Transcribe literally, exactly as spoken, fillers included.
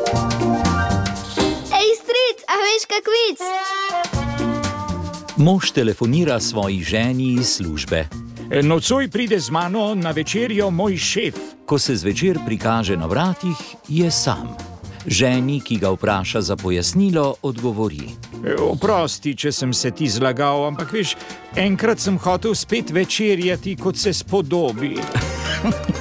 Ej, stric, a veš kak vic? Mož telefonira svoji ženi iz službe. Nocoj pride z mano na večerjo moj šef. Ko se zvečer prikaže na vratih, je sam. Ženi, ki ga vpraša za pojasnilo, odgovori. Oprosti, če sem se ti zlagal, ampak veš, enkrat sem hotel spet večerjati, kot se spodobi.